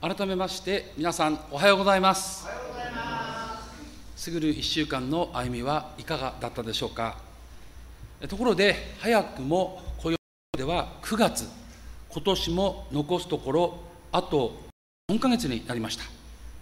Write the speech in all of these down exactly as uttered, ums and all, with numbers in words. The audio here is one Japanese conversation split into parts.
改めまして皆さんおはようございます。すぐるいっしゅうかんの歩みはいかがだったでしょうか。ところで早くも暦ではくがつ、今年も残すところあとよんかげつになりました。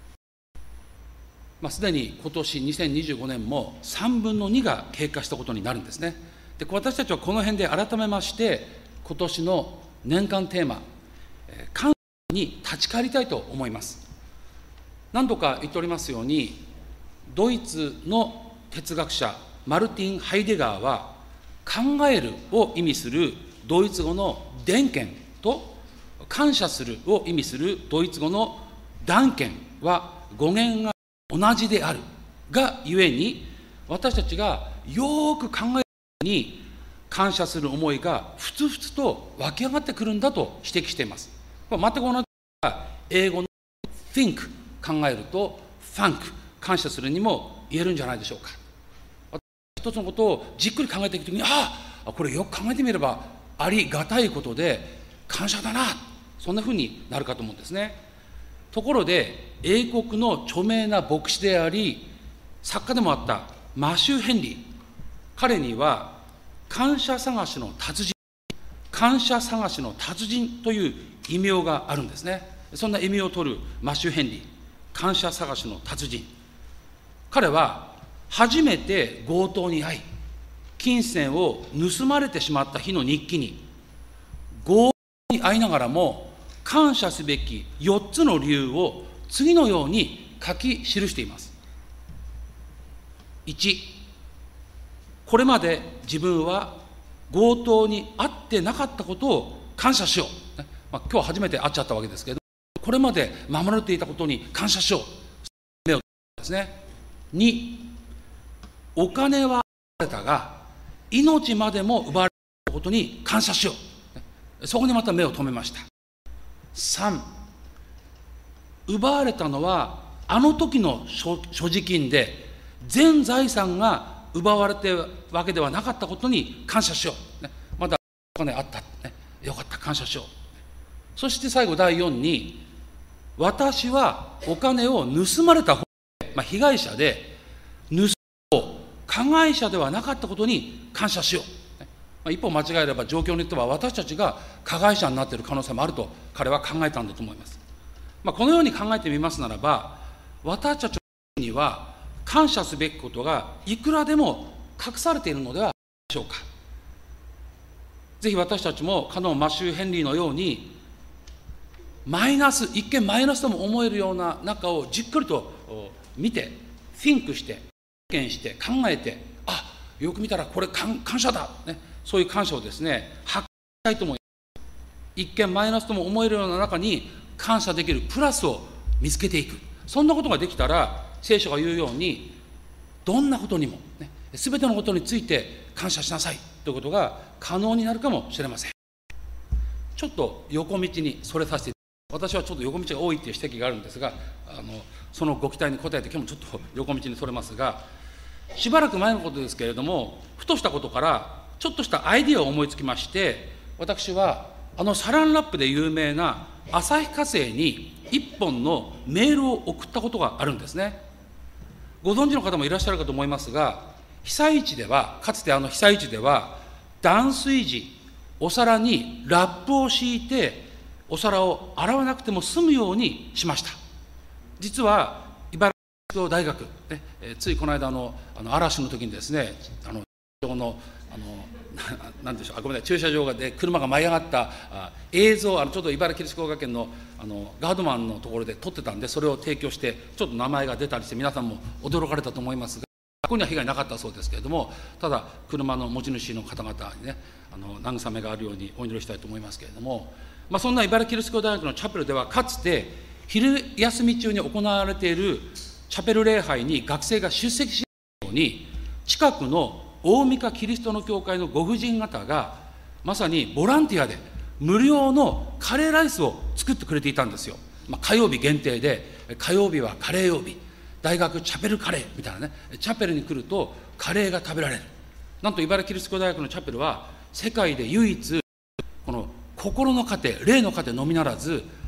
まあ、すでに今年にせんにじゅうごねんもさんぶんのにが経過したことになるんですね。で、私たちはこの辺で改めまして今年の年間テーマ、感謝に立ち返りたいと思います。何度か言っておりますように、ドイツの哲学者マルティン・ハイデガーは、考えるを意味するドイツ語のデンケンと感謝するを意味するドイツ語のダンケンは語源が同じであるがゆえに、私たちがよく考えるに感謝する思いがふつふつと湧き上がってくるんだと指摘しています。これ全く同じが英語の think 考えると thank 感謝するにも言えるんじゃないでしょうか。一つのことをじっくり考えていくときに、ああこれよく考えてみればありがたいことで感謝だな、そんなふうになるかと思うんですね。ところで英国の著名な牧師であり作家でもあったマシュー・ヘンリー、彼には感謝探しの達人、感謝探しの達人という異名があるんですね。そんな異名を取るマシュー・ヘンリー、感謝探しの達人。彼は初めて強盗に遭い金銭を盗まれてしまった日の日記に、強盗に遭いながらも感謝すべきよっつの理由を次のように書き記しています。いち、これまで自分は強盗に遭ってなかったことを感謝しよう。まあ、今日初めて会っちゃったわけですけど、これまで守られていたことに感謝しよう。目をつけですね。に、お金は奪われたが命までも奪われたことに感謝しよう。そこにまた目を留めました。さん、奪われたのはあの時の所持金で全財産が奪われているわけではなかったことに感謝しよう。まだお金あった、ね、よかった、感謝しよう。そして最後だいよんに、私はお金を盗まれた方で、まあ、被害者で、盗む加害者ではなかったことに感謝しよう。まあ、一歩間違えれば状況によっては私たちが加害者になっている可能性もあると彼は考えたんだと思います。まあ、このように考えてみますならば、私たちには感謝すべきことがいくらでも隠されているのではないでしょうか。ぜひ私たちもかのマシュー・ヘンリーのように、マイナス、一見マイナスとも思えるような中をじっくりと見て、think して、経験して考えて、あ、よく見たらこれ感謝だ、ね、そういう感謝をですね発揮したいと思います。一見マイナスとも思えるような中に感謝できるプラスを見つけていく、そんなことができたら聖書が言うように、どんなことにも、ね、全てのことについて感謝しなさいということが可能になるかもしれません。ちょっと横道にそれさせて、私はちょっと横道が多いという指摘があるんですが、あのそのご期待に応えて今日もちょっと横道にそれますが、しばらく前のことですけれども、ふとしたことからちょっとしたアイディアを思いつきまして、私はあのサランラップで有名な旭化成に一本のメールを送ったことがあるんですね。ご存知の方もいらっしゃるかと思いますが、被災地では、かつてあの被災地では断水時お皿にラップを敷いてお皿を洗わなくても済むようにしました。実は茨城大学、ね、えついこの間のあの嵐の時にですね、あののあのなんでしょう、あごめんなさい、駐車場で車が舞い上がったあ映像、あのちょっと茨城キリスト教学園のあのガードマンのところで撮ってたんで、それを提供してちょっと名前が出たりして皆さんも驚かれたと思いますが、ここには被害なかったそうですけれども、ただ車の持ち主の方々にね、あの慰めがあるようにお祈りしたいと思いますけれども、まあ、そんな茨城キリスト教大学のチャペルでは、かつて昼休み中に行われているチャペル礼拝に学生が出席しないように、近くの大三日キリストの教会のご婦人方がまさにボランティアで無料のカレーライスを作ってくれていたんですよ。まあ、火曜日限定で、火曜日はカレー曜日、大学チャペルカレーみたいなね、チャペルに来るとカレーが食べられる。なんと茨城キリスト教大学のチャペルは世界で唯一この心の糧、霊の糧のみならず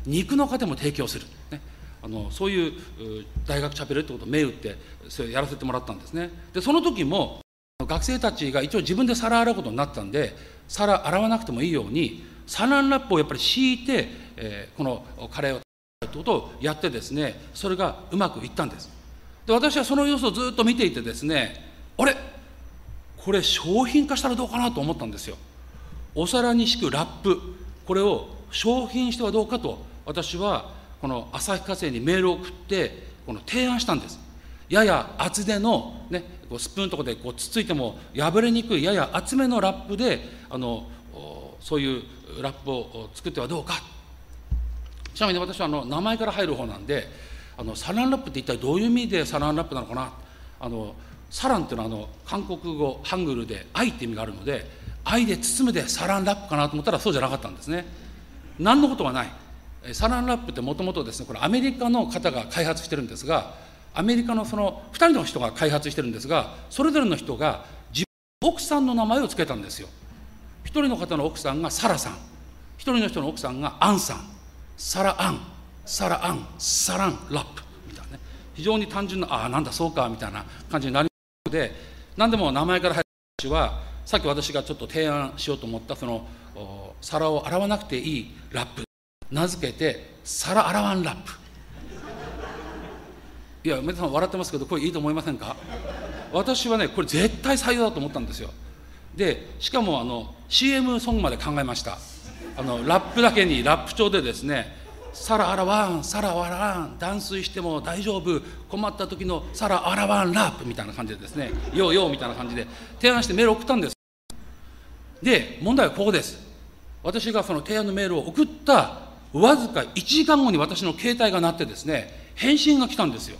肉の糧も提供する、ね、あのそういう大学チャペルってことを銘打ってそれやらせてもらったんですね。でその時も学生たちが一応自分で皿洗うことになったんで、皿洗わなくてもいいようにサランラップをやっぱり敷いて、えー、このカレーを食べるってことをやってですね、それがうまくいったんです。で私はその様子をずっと見ていてですね、あれこれ商品化したらどうかなと思ったんですよ。お皿に敷くラップ、これを商品してはどうかと私はこの旭化成にメールを送ってこの提案したんです。やや厚手の、ね、こうスプーンとかでこうつついても破れにくいやや厚めのラップであのそういうラップを作ってはどうか。ちなみに私はあの名前から入る方なんで、あのサランラップって一体どういう意味でサランラップなのかな。あのサランっていうのはあの韓国語ハングルで愛って意味があるので、愛で包むでサランラップかなと思ったらそうじゃなかったんですね。何のことはない。サランラップってもともとですね、これアメリカの方が開発してるんですが、アメリカのそのふたりの人が開発してるんですが、それぞれの人が自分の奥さんの名前を付けたんですよ。一人の方の奥さんがサラさん、一人の人の奥さんがアンさん、サラアン、サラアン、サランラップみたいなね、非常に単純な、ああなんだそうかみたいな感じになりますので、何でも名前から入る話は、さっき私がちょっと提案しようと思ったその皿を洗わなくていいラップ、名付けて皿洗わんラップ。いや皆さん笑ってますけど、これいいと思いませんか。私はねこれ絶対採用だと思ったんですよ。でしかもあの シーエム ソングまで考えました。あのラップだけにラップ調でですね、皿洗わん皿洗わん、断水しても大丈夫、困った時の皿洗わんラップみたいな感じでですね、ようようみたいな感じで提案してメールを送ったんです。で問題はここです。私がその提案のメールを送ったわずかいちじかんごに私の携帯が鳴ってですね、返信が来たんですよ。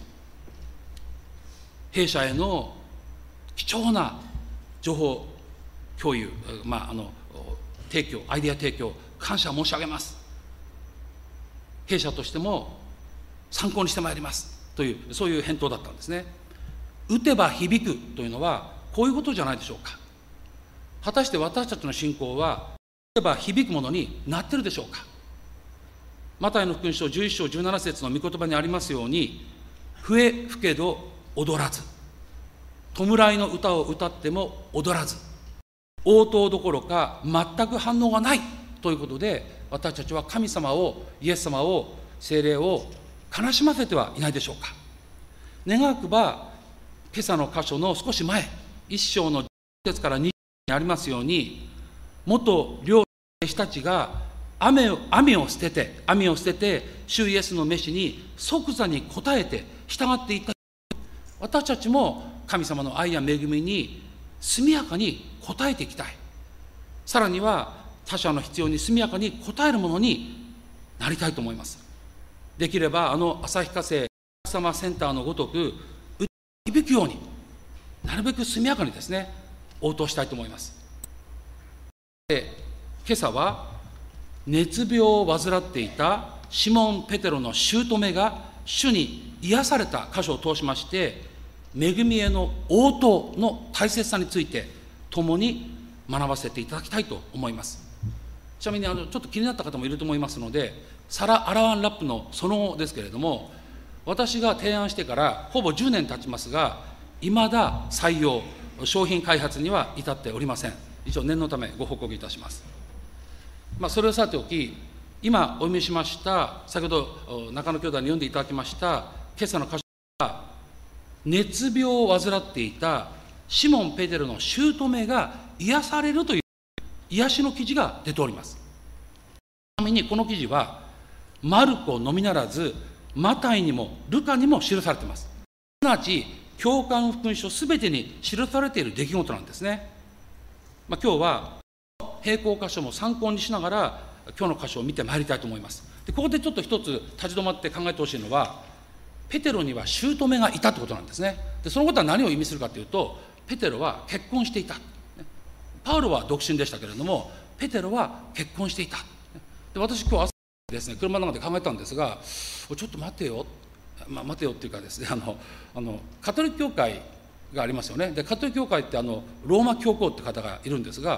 弊社への貴重な情報共有、まあ、あの提供、アイデア提供感謝申し上げます。弊社としても参考にしてまいりますという、そういう返答だったんですね。打てば響くというのはこういうことじゃないでしょうか。果たして私たちの信仰は打てば響くものになってるでしょうか。マタイの福音書じゅういっ章じゅうなな節の御言葉にありますように、笛吹けど踊らず、弔いの歌を歌っても踊らず、応答どころか全く反応がないということで、私たちは神様を、イエス様を、聖霊を悲しませてはいないでしょうか。願わくば今朝の箇所の少し前、一章のじゅっ節からにじゅうにありますように、元領主たちが網を、網を捨てて網を捨てて主イエスの召しに即座に応えて従っていった。私たちも神様の愛や恵みに速やかに応えていきたい。さらには他者の必要に速やかに応えるものになりたいと思います。できればあの旭化成お客様センターのごとく響くように、なるべく速やかにですね応答したいと思います。で今朝は熱病を患っていたシモン・ペテロの姑が主に癒された箇所を通しまして、恵みへの応答の大切さについて共に学ばせていただきたいと思います。ちなみにあのちょっと気になった方もいると思いますので、皿洗わんラップのその後ですけれども、私が提案してからほぼじゅうねん経ちますが、いまだ採用商品開発には至っておりません。一応念のためご報告いたします。まあ、それをさておき、今お読みしました先ほど中野兄弟に読んでいただきました今朝の箇所は、熱病を患っていたシモン・ペテロの姑が癒されるという癒しの記事が出ております。ちなみにこの記事はマルコのみならずマタイにもルカにも記されています。すなわち教会の福音書すべてに記されている出来事なんですね。まあ、今日は並行箇所も参考にしながら今日の箇所を見てまいりたいと思います。でここでちょっと一つ立ち止まって考えてほしいのは、ペテロには姑がいたということなんですね。でそのことは何を意味するかというと、ペテロは結婚していた。パウロは独身でしたけれども、ペテロは結婚していた。で私今日朝ですね、車の中で考えたんですが、ちょっと待てよ、まあ、待てよっていうかですね、あのあのカトリック教会がありますよね。でカトリック教会ってあのローマ教皇って方がいるんですが、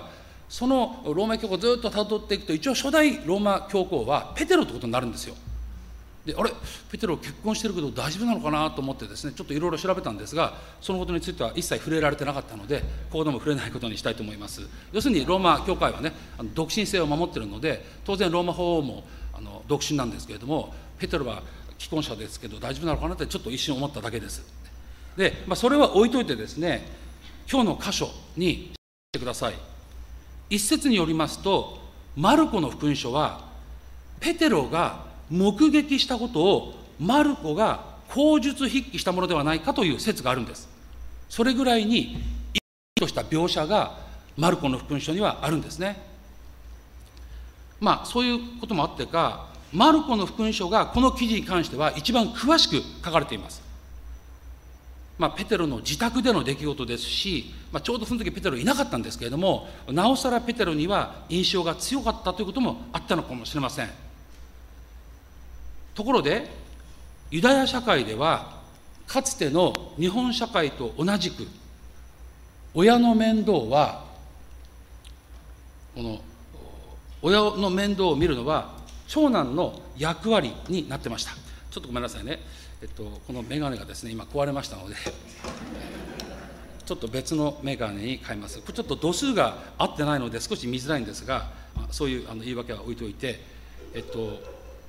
そのローマ教皇をずっと辿っていくと、一応初代ローマ教皇はペテロということになるんですよ。で、あれ、ペテロ結婚してるけど大丈夫なのかなと思ってですね、ちょっといろいろ調べたんですが、そのことについては一切触れられてなかったので、ここでも触れないことにしたいと思います。要するにローマ教会はね、あの独身性を守っているので、当然ローマ法もあの独身なんですけれども、ペテロは既婚者ですけど大丈夫なのかなってちょっと一瞬思っただけです。で、まあ、それは置いといてですね、今日の箇所にしてください。一節によりますと、マルコの福音書はペテロが目撃したことをマルコが口述筆記したものではないかという説があるんです。それぐらいに一致とした描写がマルコの福音書にはあるんですね。まあそういうこともあってか、マルコの福音書がこの記事に関しては一番詳しく書かれています。まあ、ペテロの自宅での出来事ですし、まあ、ちょうどその時ペテロいなかったんですけれども、なおさらペテロには印象が強かったということもあったのかもしれません。ところでユダヤ社会ではかつての日本社会と同じく、親の面倒はこの親の面倒を見るのは長男の役割になってました。ちょっとごめんなさいね、えっと、このメガネがですね今壊れましたのでちょっと別のメガネに変えます。これちょっと度数が合ってないので少し見づらいんですが、そういうあの言い訳は置いておいて、えっと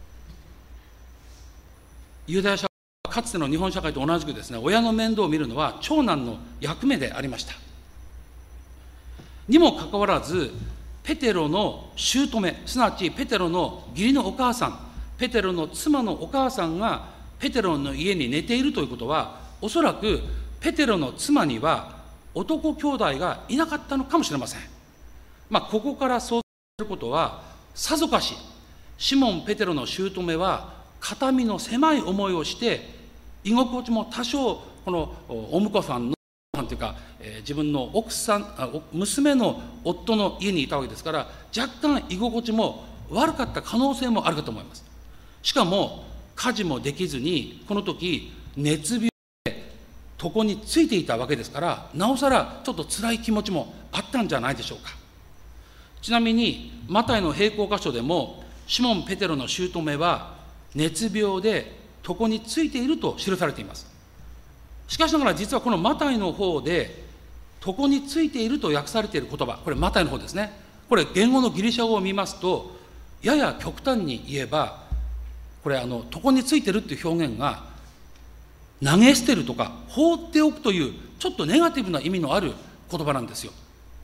ユダヤ社会はかつての日本社会と同じくですね、親の面倒を見るのは長男の役目でありました。にもかかわらず、ペテロの姑、すなわちペテロの義理のお母さん、ペテロの妻のお母さんがペテロの家に寝ているということは、おそらくペテロの妻には男兄弟がいなかったのかもしれません。まあ、ここから想像することは、さぞかしシモン・ペテロの姑は肩身の狭い思いをして、居心地も多少このお婿さんのなんていうか、えー、自分の奥さんあ娘の夫の家にいたわけですから、若干居心地も悪かった可能性もあるかと思います。しかも家事もできずに、この時熱病で床についていたわけですから、なおさらちょっと辛い気持ちもあったんじゃないでしょうか。ちなみにマタイの並行箇所でも、シモン・ペテロの姑は熱病で床についていると記されています。しかしながら実はこのマタイの方で床についていると訳されている言葉、これマタイの方ですね。これ言語のギリシャ語を見ますと、やや極端に言えば、これあの床についてるっていう表現が投げ捨てるとか放っておくというちょっとネガティブな意味のある言葉なんですよ。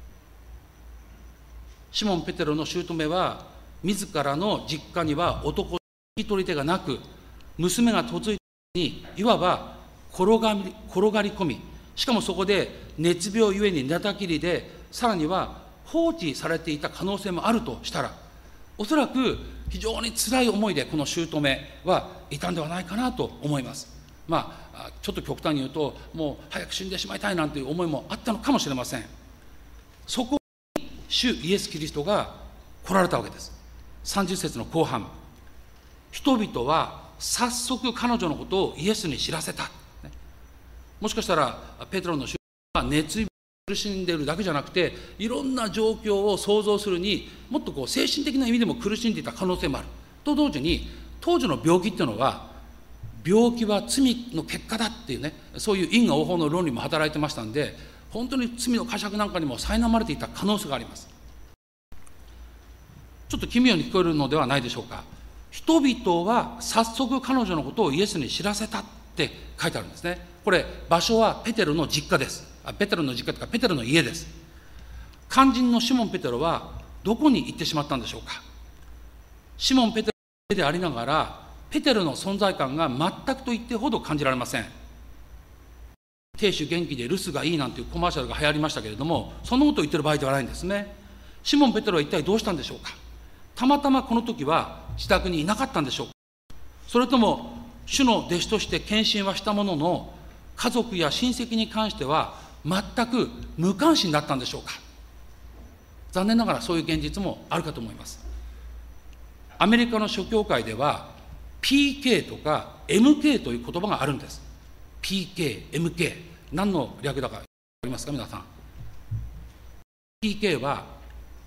シモン・ペテロの姑は自らの実家には男引き取り手がなく、娘が嫁いだにいわば転がり、転がり込み、しかもそこで熱病ゆえに寝たきりで、さらには放置されていた可能性もあるとしたら、おそらく非常に辛い思いでこの姑はいたんではないかなと思います。まあちょっと極端に言うと、もう早く死んでしまいたいなんていう思いもあったのかもしれません。そこに主イエス・キリストが来られたわけです。さんじゅっ節の後半、人々は早速彼女のことをイエスに知らせた。もしかしたらペテロの主は熱病苦しんでいるだけじゃなくて、いろんな状況を想像するにもっとこう精神的な意味でも苦しんでいた可能性もあると同時に、当時の病気っていうのは病気は罪の結果だっていうね、そういう因果応報の論理も働いてましたんで、本当に罪の呵責なんかにも苛まれていた可能性があります。ちょっと奇妙に聞こえるのではないでしょうか。人々は早速彼女のことをイエスに知らせたって書いてあるんですね。これ場所はペテロの実家です。あペテロの実家というかペテロの家です。肝心のシモン・ペテロはどこに行ってしまったんでしょうか。シモン・ペテロの家でありながら、ペテロの存在感が全くと言ってほど感じられません。亭主元気で留守がいいなんていうコマーシャルが流行りましたけれども、そのことを言ってる場合ではないんですね。シモン・ペテロは一体どうしたんでしょうか。たまたまこの時は自宅にいなかったんでしょうか。それとも主の弟子として献身はしたものの、家族や親戚に関しては全く無関心だったんでしょうか。残念ながらそういう現実もあるかと思います。アメリカの諸教会では ピーケー とか エムケー という言葉があるんです。 ピーケー、エムケー 何の略だかありますか皆さん。 ピーケー は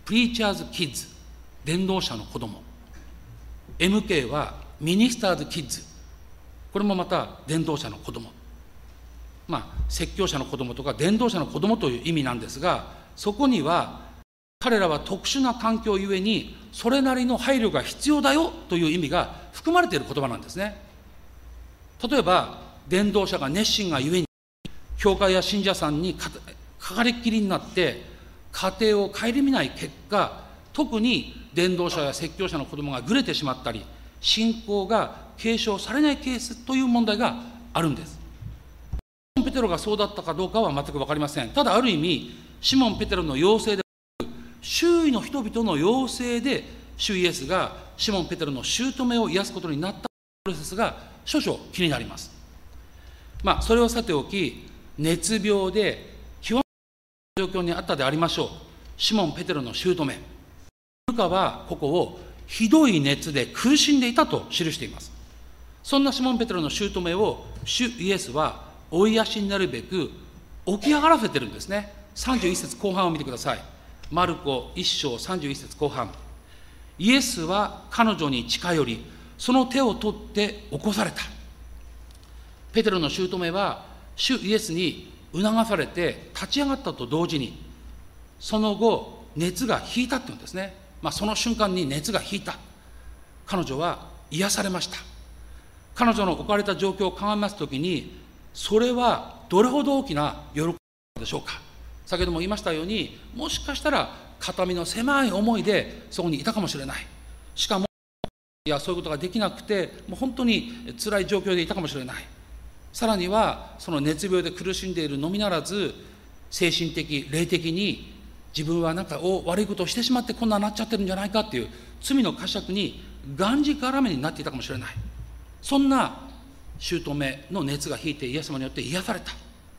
プリーチャーズ・キッズ、伝道者の子供。エムケー はミニスターズ・キッズ、これもまた伝道者の子供。まあ、説教者の子供とか伝道者の子供という意味なんですが、そこには彼らは特殊な環境ゆえにそれなりの配慮が必要だよという意味が含まれている言葉なんですね。例えば伝道者が熱心がゆえに教会や信者さんにかかりっきりになって家庭を顧みない結果、特に伝道者や説教者の子供がぐれてしまったり、信仰が継承されないケースという問題があるんです。シモン・ペテロがそうだったかどうかは全く分かりません。ただある意味、シモン・ペテロの要請で周囲の人々の要請で主イエスがシモン・ペテロの姑を癒すことになったプロセスが少々気になります。まあそれはさておき、熱病で極めた状況にあったでありましょう。シモン・ペテロの姑、ルカはここをひどい熱で苦しんでいたと記しています。そんなシモン・ペテロの姑を主イエスはお癒しになるべく起き上がらせてるんですね。さんじゅういっ節後半を見てください。マルコいっ章さんじゅういっ節後半。イエスは彼女に近寄り、その手を取って起こされた。ペテロの姑は主イエスに促されて立ち上がったと同時に、その後熱が引いたっていうんですね。まあ、その瞬間に熱が引いた。彼女は癒されました。彼女の置かれた状況を鑑みますときに、それはどれほど大きな喜びでしょうか。先ほども言いましたように、もしかしたら肩身の狭い思いでそこにいたかもしれない。しかもいやそういうことができなくて、もう本当に辛い状況でいたかもしれない。さらにはその熱病で苦しんでいるのみならず、精神的霊的に自分はなんかお悪いことをしてしまってこんなになっちゃってるんじゃないかっていう罪の呵責にがんじがらめになっていたかもしれない。そんな姑の熱が引いてイエス様によって癒された。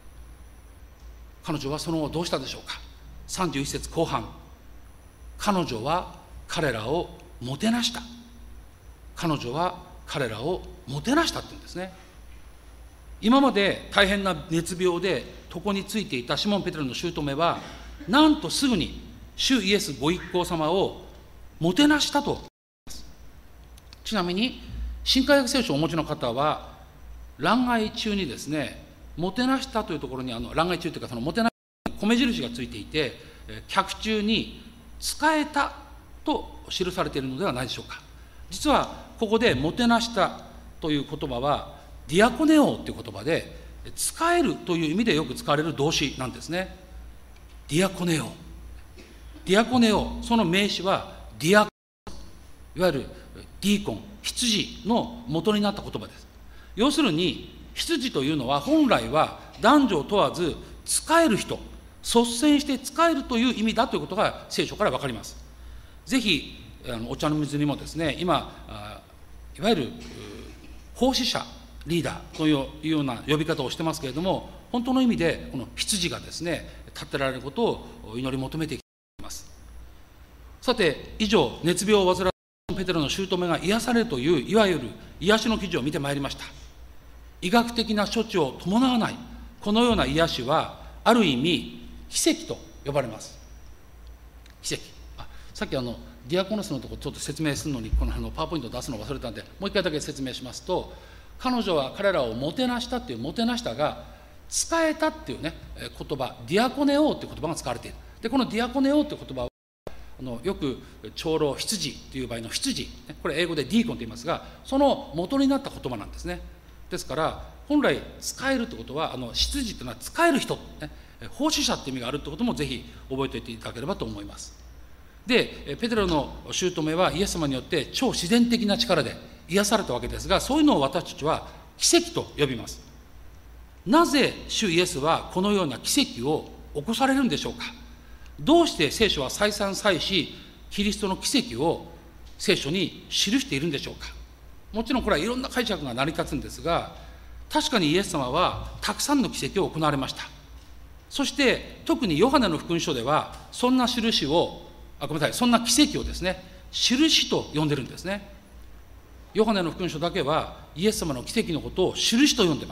彼女はその後どうしたでしょうか。さんじゅういっ節後半。彼女は彼らをもてなした。彼女は彼らをもてなしたって言うんですね。今まで大変な熱病で床についていたシモン・ペテロの姑は、なんとすぐに主イエスご一行様をもてなしたと言います。ちなみに新海訳聖書をお持ちの方は、欄外中にですね、もてなしたというところに、あの欄外中というか、そのもてなしたに米印がついていて、脚中に使えたと記されているのではないでしょうか。実はここでもてなしたという言葉はディアコネオという言葉で、使えるという意味でよく使われる動詞なんですね。ディアコネオ、ディアコネオ、その名詞はディアコン、いわゆるディーコン、羊の元になった言葉です。要するに羊というのは本来は男女問わず使える人、率先して使えるという意味だということが聖書から分かります。ぜひあのお茶の水にもですね、今いわゆる奉仕者リーダーというような呼び方をしてますけれども、本当の意味でこの羊がですね立てられることを祈り求めていきます。さて、以上熱病を患うペテロの姑が癒されるといういわゆる癒しの記事を見てまいりました。医学的な処置を伴わないこのような癒しはある意味奇跡と呼ばれます。奇跡、あ、さっきあのディアコノスのところちょっと説明するのにこのあのパワーポイントを出すのを忘れたんで、もう一回だけ説明しますと、彼女は彼らをもてなしたっていうもてなしたが使えたっていうね言葉、ディアコネオーっていう言葉が使われている。でこのディアコネオーっていう言葉はあのよく長老羊という場合の羊、これ英語でディーコンと言いますが、その元になった言葉なんですね。ですから本来使えるってことは、あの羊というのは使える人、ね、奉仕者っていう意味があるってこともぜひ覚えておいていただければと思います。でペテロの姑はイエス様によって超自然的な力で癒されたわけですが、そういうのを私たちは奇跡と呼びます。なぜ主イエスはこのような奇跡を起こされるんでしょうか。どうして聖書は再三再しキリストの奇跡を聖書に記しているんでしょうか。もちろんこれはいろんな解釈が成り立つんですが、確かにイエス様はたくさんの奇跡を行われました。そして特にヨハネの福音書ではそんな印をあごめんなさいそんな奇跡をですね印と呼んでるんですね。ヨハネの福音書だけはイエス様の奇跡のことを印と呼んでいます。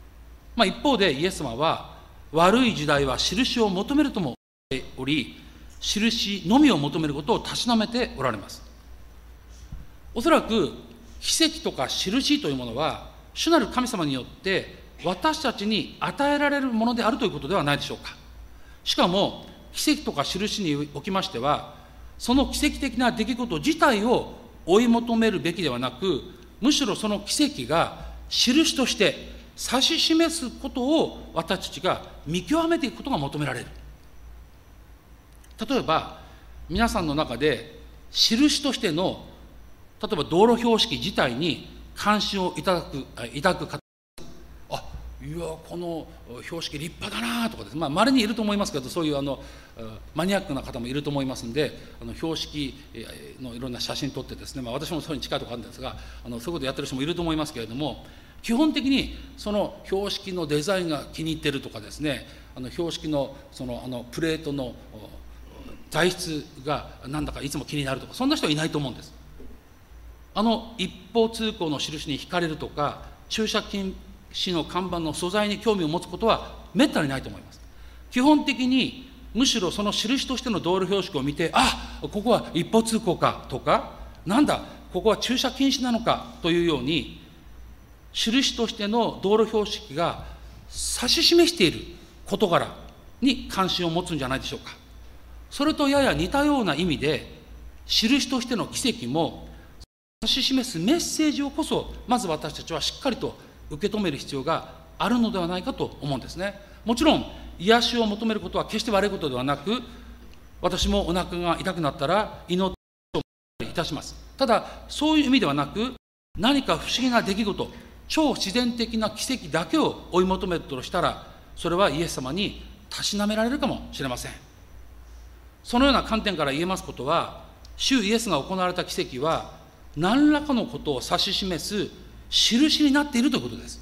まあ、一方でイエス様は悪い時代は印を求めるとも言っており、 印のみを求めることをたしなめておられます。おそらく奇跡とか印というものは主なる神様によって私たちに与えられるものであるということではないでしょうか。しかも奇跡とか印におきましては、その奇跡的な出来事自体を追い求めるべきではなく、むしろその奇跡が印として指し示すことを私たちが見極めていくことが求められる。例えば皆さんの中で印としての例えば道路標識自体に関心を抱く抱く方、あ、いやこの標識立派だなとかですね、まあ稀にいると思いますけど、そういうあのマニアックな方もいると思いますんで、あの標識のいろんな写真撮ってですね、まあ、私もそれに近いところあるんですが、あのそういうことやってる人もいると思いますけれども、基本的にその標識のデザインが気に入ってるとかですね、あの標識のそのあのプレートの材質がなんだかいつも気になるとか、そんな人はいないと思うんです。あの一方通行の印に惹かれるとか、駐車禁止の看板の素材に興味を持つことはめったにないと思います。基本的にむしろその印としての道路標識を見て、あ、ここは一方通行かとか、なんだここは駐車禁止なのかというように、印としての道路標識が指し示している事柄に関心を持つんじゃないでしょうか。それとやや似たような意味で、印としての奇跡も指し示すメッセージをこそ、まず私たちはしっかりと受け止める必要があるのではないかと思うんですね。もちろん癒しを求めることは決して悪いことではなく、私もお腹が痛くなったら祈っていたします。ただそういう意味ではなく、何か不思議な出来事、超自然的な奇跡だけを追い求めるとしたら、それはイエス様にたしなめられるかもしれません。そのような観点から言えますことは、主イエスが行われた奇跡は何らかのことを指し示す印になっているということです。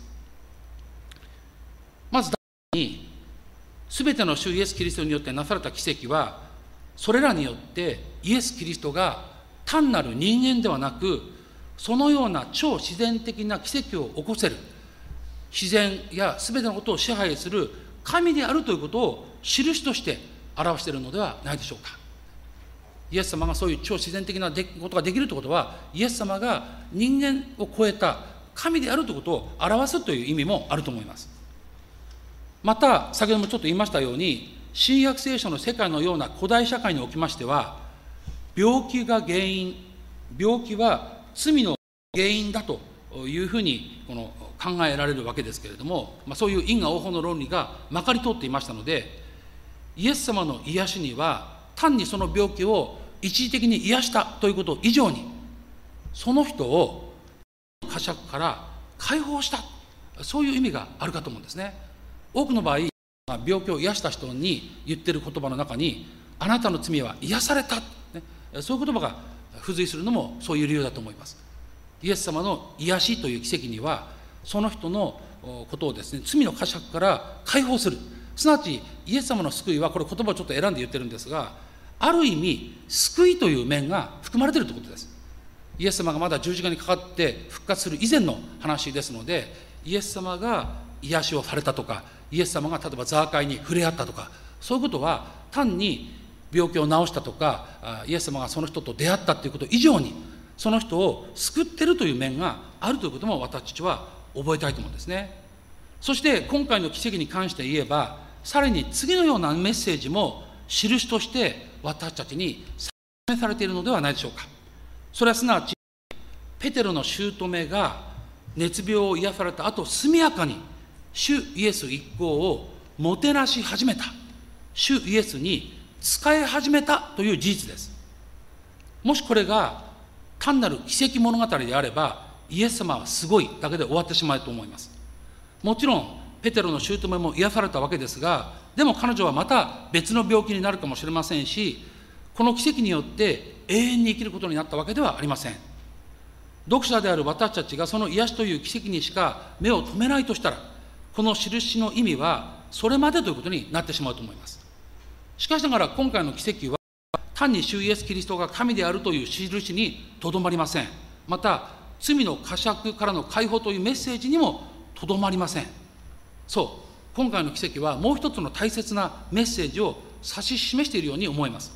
まず第一に、すべての主イエス・キリストによってなされた奇跡は、それらによってイエス・キリストが単なる人間ではなく、そのような超自然的な奇跡を起こせる、自然やすべてのことを支配する神であるということを印として表しているのではないでしょうか。イエス様がそういう超自然的なことができるということは、イエス様が人間を超えた神であるということを表すという意味もあると思います。また先ほどもちょっと言いましたように、新約聖書の世界のような古代社会におきましては、病気が原因、病気は罪の原因だというふうにこの考えられるわけですけれども、まあ、そういう因果応報の論理がまかり通っていましたので、イエス様の癒しには単にその病気を一時的に癒したということ以上に、その人を呵責から解放した、そういう意味があるかと思うんですね。多くの場合、病気を癒した人に言っている言葉の中に、あなたの罪は癒された、ね、そういう言葉が付随するのもそういう理由だと思います。イエス様の癒しという奇跡には、その人のことをですね、罪の呵責から解放する、すなわちイエス様の救いは、これ言葉をちょっと選んで言ってるんですが、ある意味救いという面が含まれているということです。イエス様がまだ十字架にかかって復活する以前の話ですので、イエス様が癒しをされたとか、イエス様が例えばザーカイに触れ合ったとか、そういうことは単に病気を治したとか、イエス様がその人と出会ったということ以上に、その人を救っているという面があるということも私たちは覚えたいと思うんですね。そして今回の奇跡に関して言えば、さらに次のようなメッセージも印として私たちに示されているのではないでしょうか。それはすなわち、ペテロの姑が熱病を癒された後、速やかに主イエス一行をもてなし始めた、主イエスに仕え始めたという事実です。もしこれが単なる奇跡物語であれば、イエス様はすごいだけで終わってしまうと思います。もちろんペテロの姑も癒されたわけですが、でも彼女はまた別の病気になるかもしれませんし、この奇跡によって永遠に生きることになったわけではありません。読者である私たちがその癒しという奇跡にしか目を留めないとしたら、この印の意味はそれまでということになってしまうと思います。しかしながら今回の奇跡は単に主イエスキリストが神であるという印にとどまりません。また罪の呵責からの解放というメッセージにもとどまりません。そう、今回の奇跡はもう一つの大切なメッセージを指し示しているように思います。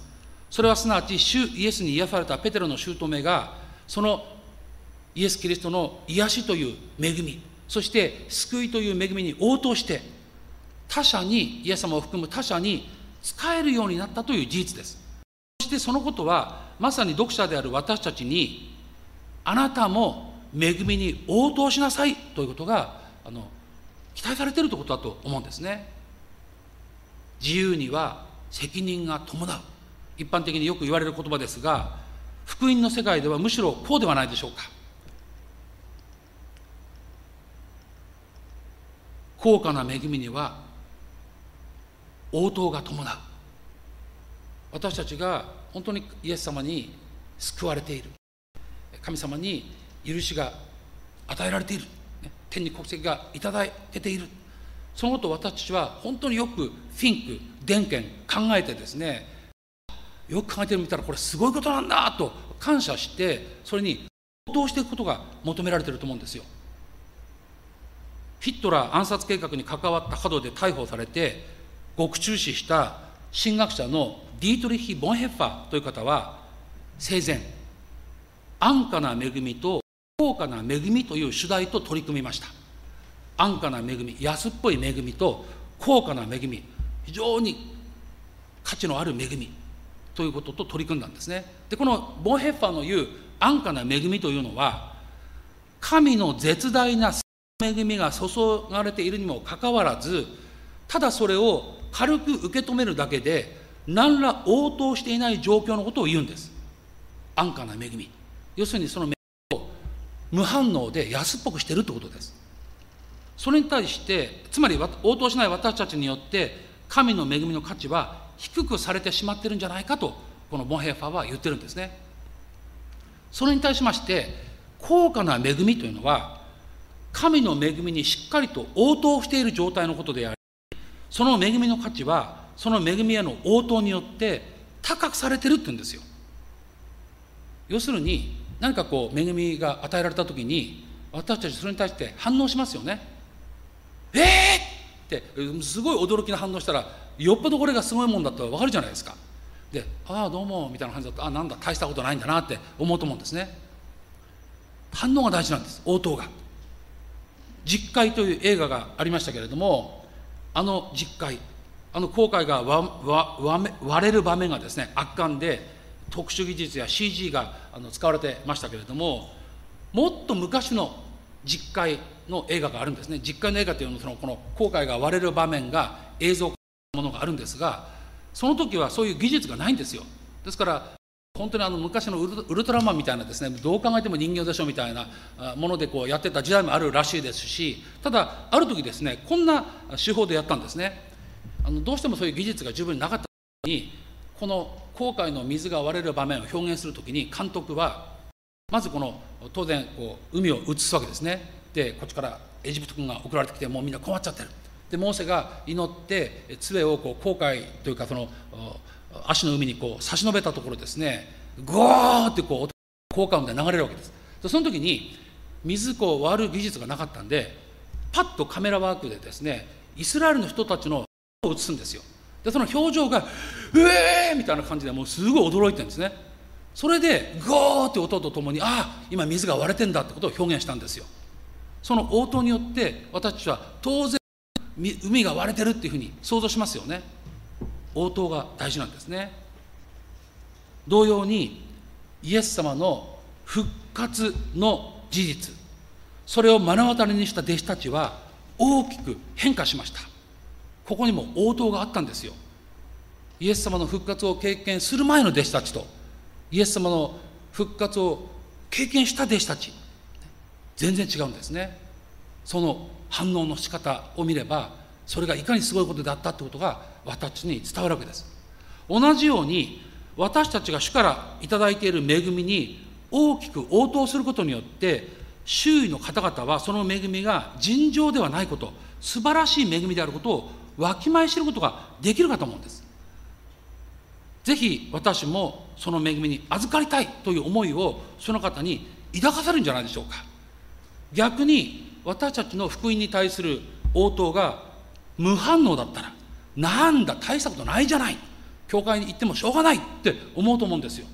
それはすなわち主イエスに癒されたペテロの姑が、そのイエス・キリストの癒しという恵み、そして救いという恵みに応答して、他者に、イエス様を含む他者に使えるようになったという事実です。そしてそのことは、まさに読者である私たちに、あなたも恵みに応答しなさいということが、あの期待されているということだと思うんですね。自由には責任が伴う。一般的によく言われる言葉ですが、福音の世界ではむしろこうではないでしょうか。高価な恵みには応答が伴う。私たちが本当にイエス様に救われている、神様に許しが与えられている、天に国籍がいただけている、そのことを私たちは本当によくthink、伝見、考えてですね、よく考えてみたらこれすごいことなんだと感謝して、それに応答していくことが求められていると思うんですよ。ヒットラー暗殺計画に関わった過で逮捕されて獄中死した神学者のディートリヒ・ボンヘッファーという方は、生前安価な恵みと高価な恵みという主題と取り組みました。安価な恵み、安っぽい恵みと高価な恵み、非常に価値のある恵みということと取り組んだんですね。で、このボンヘッファーの言う安価な恵みというのは、神の絶大な恵みが注がれているにもかかわらず、ただそれを軽く受け止めるだけで何ら応答していない状況のことを言うんです。安価な恵み、要するにその恵みを無反応で安っぽくしているということです。それに対して、つまり応答しない私たちによって神の恵みの価値は低くされてしまっているんじゃないかと、このボンヘッファーは言ってるんですね。それに対しまして、高価な恵みというのは神の恵みにしっかりと応答している状態のことであり、その恵みの価値はその恵みへの応答によって高くされてるって言うんですよ。要するに、何かこう恵みが与えられたときに、私たちそれに対して反応しますよね。えーってすごい驚きの反応したら、よっぽどこれがすごいもんだと分かるじゃないですか。で、ああどうもみたいな感じだと、ああなんだ大したことないんだなって思うと思うんですね。反応が大事なんです、応答が。実会という映画がありましたけれども、あの実会、あの航海が割れる場面がですね、圧巻で、特殊技術や シージー があの使われてましたけれども、もっと昔の実会の映画があるんですね。実会の映画というのは、そのこの航海が割れる場面が映像化したものがあるんですが、その時はそういう技術がないんですよ。ですから本当にあの昔のウルトラマンみたいなですね、どう考えても人形でしょみたいなものでこうやってた時代もあるらしいですし、ただある時ですね、こんな手法でやったんですね。あのどうしてもそういう技術が十分になかったのに、この航海の水が割れる場面を表現するときに、監督はまずこの当然こう海を映すわけですね。でこっちからエジプト軍が送られてきて、もうみんな困っちゃってる。でモーセが祈って杖をこう航海というか、その足の海にこう差し伸べたところですね、ゴーってこう効果音で流れるわけです。でその時に水こう割る技術がなかったんで、パッとカメラワークでですね、イスラエルの人たちのを映すんですよ。でその表情がうえーみたいな感じで、もうすごい驚いてるんですね。それでゴーって音とともに、ああ今水が割れてんだってことを表現したんですよ。その応答によって私たちは当然海が割れてるっていうふうに想像しますよね。応答が大事なんですね。同様にイエス様の復活の事実、それを目の当たりにした弟子たちは大きく変化しました。ここにも応答があったんですよ。イエス様の復活を経験する前の弟子たちと、イエス様の復活を経験した弟子たち、全然違うんですね。その反応の仕方を見れば、それがいかにすごいことであったということが私たちに伝わるわけです。同じように私たちが主からいただいている恵みに大きく応答することによって、周囲の方々はその恵みが尋常ではないこと、素晴らしい恵みであることをわきまえ知ることができるかと思うんです。ぜひ私もその恵みに預かりたいという思いをその方に抱かせるんじゃないでしょうか。逆に私たちの福音に対する応答が無反応だったら、なんだ大したことないじゃない、 教会に行ってもしょうがないって思うと思うんですよ。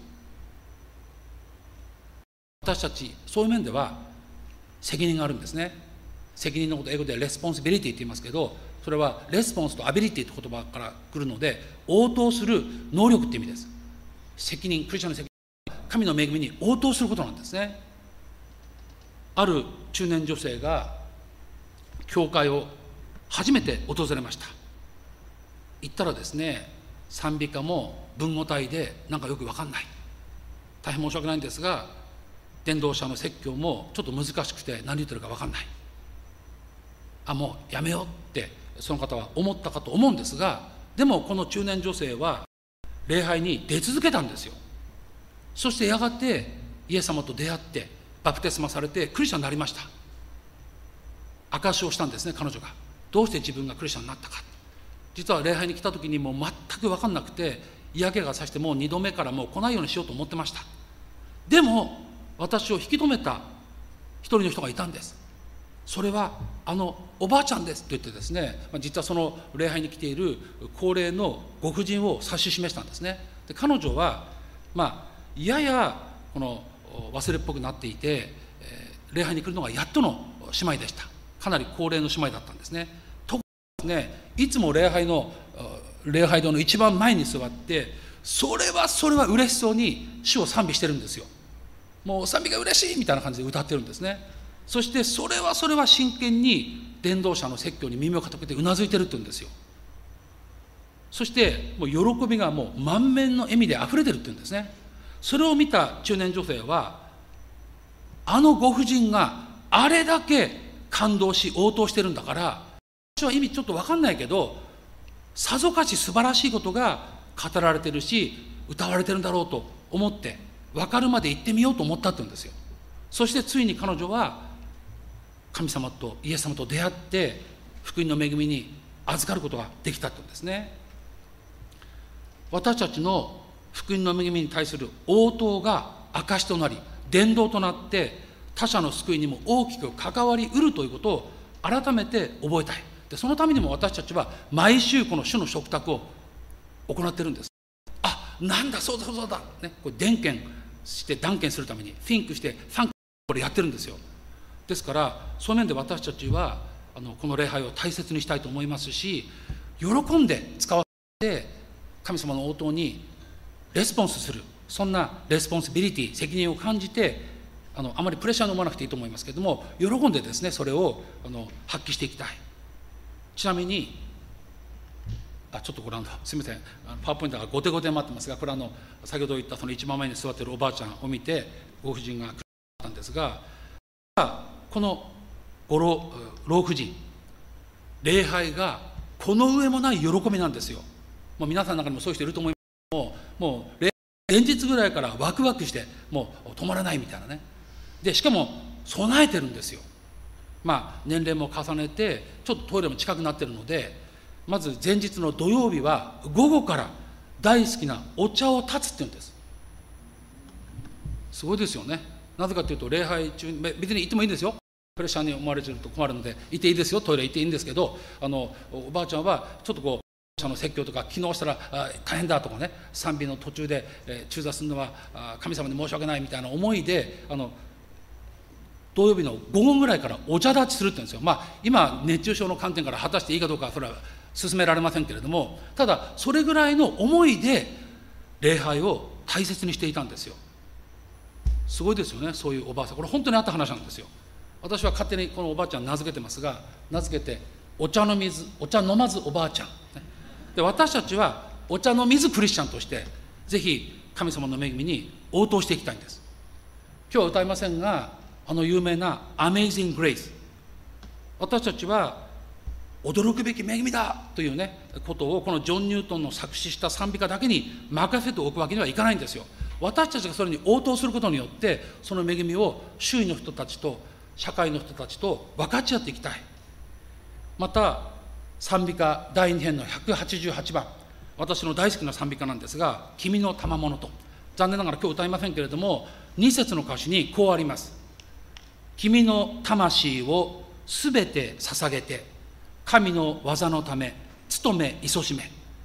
私たちそういう面では責任があるんですね。責任のことを英語でレスポンシビリティって言いますけど、それはレスポンスとアビリティって言葉から来るので、応答する能力って意味です。責任、クリスチャンの責任、神の恵みに応答することなんですね。ある中年女性が教会を初めて訪れました。行ったらですね、賛美歌も文語体でなんかよく分かんない、大変申し訳ないんですが、伝道者の説教もちょっと難しくて何言ってるか分かんない、あもうやめようってその方は思ったかと思うんですが、でもこの中年女性は礼拝に出続けたんですよ。そしてやがてイエス様と出会ってバプテスマされてクリスチャンになりました。証しをしたんですね、彼女が。どうして自分がクリスチャンになったか。実は礼拝に来た時にもう全く分かんなくて、嫌気がさしてもう二度目からもう来ないようにしようと思ってました。でも私を引き止めた一人の人がいたんです。それはあのおばあちゃんですと言ってですね、実はその礼拝に来ている高齢のご婦人を指し示したんですね。で彼女はまあややこの忘れっぽくなっていて、えー、礼拝に来るのがやっとの姉妹でした。かなり高齢の姉妹だったんですね。ところがですね、いつも礼拝の礼拝堂の一番前に座って、それはそれは嬉しそうに主を賛美してるんですよ。もう賛美が嬉しいみたいな感じで歌ってるんですね。そしてそれはそれは真剣に伝道者の説教に耳を傾けてうなずいてるって言うんですよ。そしてもう喜びがもう満面の笑みであふれてるって言うんですね。それを見た中年女性は、あのご婦人があれだけ感動し応答してるんだから、私は意味ちょっと分かんないけど、さぞかし素晴らしいことが語られてるし歌われてるんだろうと思って、分かるまで行ってみようと思ったって言うんですよ。そしてついに彼女は神様とイエス様と出会って福音の恵みに預かることができたって言うんですね。私たちの福音の恵みに対する応答が証となり伝道となって、他者の救いにも大きく関わりうるということを改めて覚えたい。でそのためにも私たちは毎週この主の食卓を行ってるんです。あ、なんだそうだそうだ、ね、これ伝献して断言するために think してサンクこれやってるんですよ。ですからそういう面で私たちはあのこの礼拝を大切にしたいと思いますし、喜んで使わせて神様の応答にレスポンスする、そんなレスポンシビリティ、責任を感じて、あのあまりプレッシャーに思わなくていいと思いますけれども、喜んでですねそれをあの発揮していきたい。ちなみにあちょっとご覧のすみません、パワーポイントが後手後手に待ってますが、これはあの先ほど言ったその一番前に座っているおばあちゃんを見てご婦人が来たんですが、このご老老婦人、礼拝がこの上もない喜びなんですよ。もう皆さんの中にもそういう人いると思いますけども、もう礼前日ぐらいからワクワクしてもう止まらないみたいなね。でしかも備えてるんですよ。まあ年齢も重ねてちょっとトイレも近くなってるので、まず前日の土曜日は午後から大好きなお茶を断つって言うんです。すごいですよね。なぜかというと礼拝中に別に行ってもいいんですよ。プレッシャーに思われてると困るので行っていいですよ、トイレ行っていいんですけど、あのおばあちゃんはちょっとこう者の説教とか、昨日したらあ大変だとかね、賛美の途中で、えー、中座するのはあ神様に申し訳ないみたいな思いで、あの土曜日の午後ぐらいからお茶立ちするって言うんですよ。まあ今熱中症の観点から果たしていいかどうかはそれは進められませんけれども、ただそれぐらいの思いで礼拝を大切にしていたんですよ。すごいですよね、そういうおばあさん。これ本当にあった話なんですよ。私は勝手にこのおばあちゃん名付けてますが、名付けてお茶の水、お茶飲まずおばあちゃん。で私たちはお茶の水クリスチャンとしてぜひ神様の恵みに応答していきたいんです。今日は歌いませんが、あの有名な Amazing Grace、 私たちは驚くべき恵みだというねことをこのジョン・ニュートンの作詞した賛美歌だけに任せておくわけにはいかないんですよ。私たちがそれに応答することによってその恵みを周囲の人たちと社会の人たちと分かち合っていきたい。また賛美歌だいに編のひゃくはちじゅうはちばん、私の大好きな賛美歌なんですが、君の賜物と、残念ながら今日歌いませんけれども、に節の歌詞にこうあります。君の魂をすべて捧げて神の技のため努め勤しめ、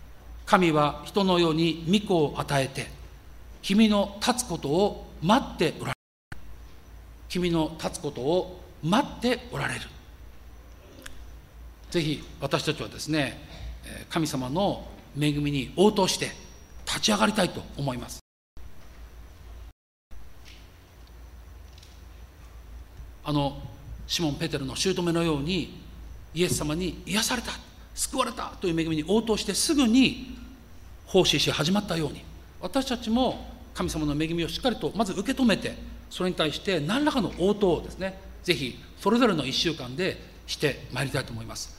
神は人のように御子を与えて、君の立つことを待っておられる。君の立つことを待っておられる。ぜひ私たちはですね、神様の恵みに応答して立ち上がりたいと思います。あのシモン・ペテロの姑のように、イエス様に癒された、救われたという恵みに応答してすぐに奉仕し始まったように、私たちも神様の恵みをしっかりとまず受け止めて、それに対して何らかの応答をですね、ぜひそれぞれのいっしゅうかんでしてまいりたいと思います。